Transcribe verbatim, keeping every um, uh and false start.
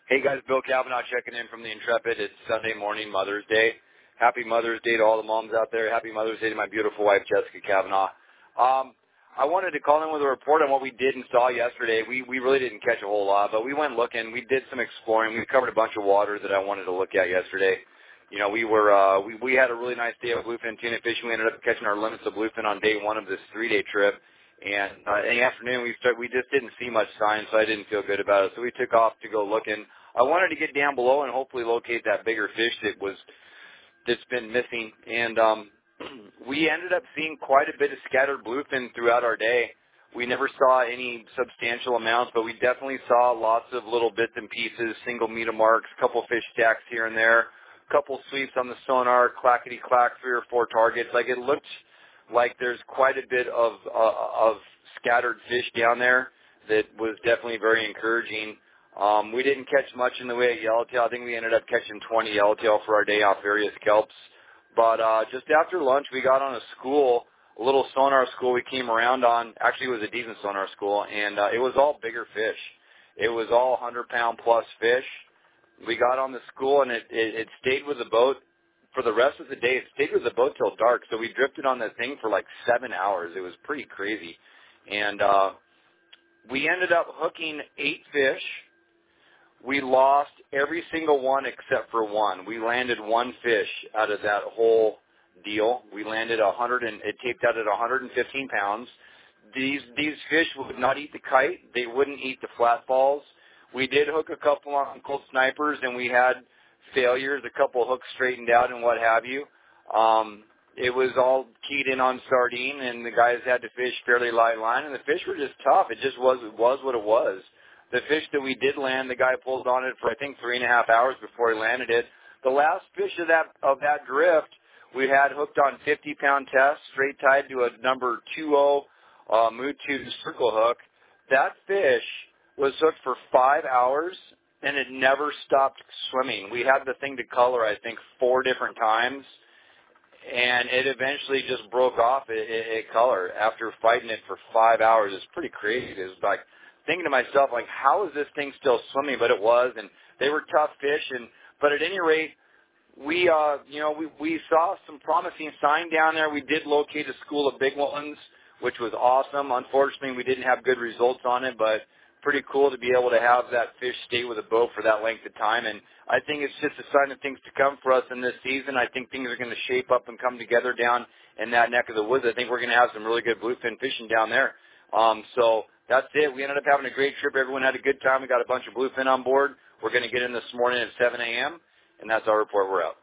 Hey guys, Bill Kavanaugh checking in from the Intrepid. It's Sunday morning, Mother's Day. Happy Mother's Day to all the moms out there. Happy Mother's Day to my beautiful wife, Jessica Kavanaugh. Um, I wanted to call in with a report on what we did and saw yesterday. We we really didn't catch a whole lot, but we went looking. We did some exploring. We covered a bunch of water that I wanted to look at yesterday. You know, we were uh, we we had a really nice day of bluefin tuna fishing. We ended up catching our limits of bluefin on day one of this three-day trip. And uh, in the afternoon, we start, we just didn't see much sign, so I didn't feel good about it. So we took off to go looking. I wanted to get down below and hopefully locate that bigger fish that was that's been missing. And um, we ended up seeing quite a bit of scattered bluefin throughout our day. We never saw any substantial amounts, but we definitely saw lots of little bits and pieces, single meter marks, a couple fish stacks here and there, a couple sweeps on the sonar, clackety clack, three or four targets. Like it looked like there's quite a bit of uh, of scattered fish down there that was definitely very encouraging. Um, we didn't catch much in the way of yellowtail. I think we ended up catching twenty yellowtail for our day off various kelps. But uh, just after lunch, we got on a school, a little sonar school we came around on. Actually, it was a decent sonar school, and uh, it was all bigger fish. It was all one hundred pound plus fish. We got on the school, and it, it, it stayed with the boat for the rest of the day. It stayed with the boat till dark, so we drifted on that thing for like seven hours. It was pretty crazy. And uh, we ended up hooking eight fish. We lost every single one except for one. We landed one fish out of that whole deal. We landed a hundred and it taped out at one hundred fifteen pounds. These these fish would not eat the kite. They wouldn't eat the flat balls. We did hook a couple on Colt Snipers, and we had failures, a couple hooks straightened out and what have you. Um, it was all keyed in on sardine, and the guys had to fish fairly light line, and the fish were just tough. It just was it was what it was. The fish that we did land, the guy pulled on it for I think three and a half hours before he landed it. The last fish of that of that drift we had hooked on fifty pound test, straight tied to a number two oh uh, Mutu circle hook. That fish was hooked for five hours, and it never stopped swimming. We had the thing to color, I think, four different times, and it eventually just broke off at, at color after fighting it for five hours. It's pretty crazy. It was like thinking to myself, like, how is this thing still swimming? But it was, and they were tough fish. And but at any rate, we, uh, you know, we we saw some promising sign down there. We did locate a school of big ones, which was awesome. Unfortunately, we didn't have good results on it, but pretty cool to be able to have that fish stay with a boat for that length of time. And I think it's just a sign of things to come for us in this season. I think things are going to shape up and come together down in that neck of the woods. I think we're going to have some really good bluefin fishing down there. Um, so that's it. We ended up having a great trip. Everyone had a good time. We got a bunch of bluefin on board. We're going to get in this morning at seven a.m., and that's our report. We're out.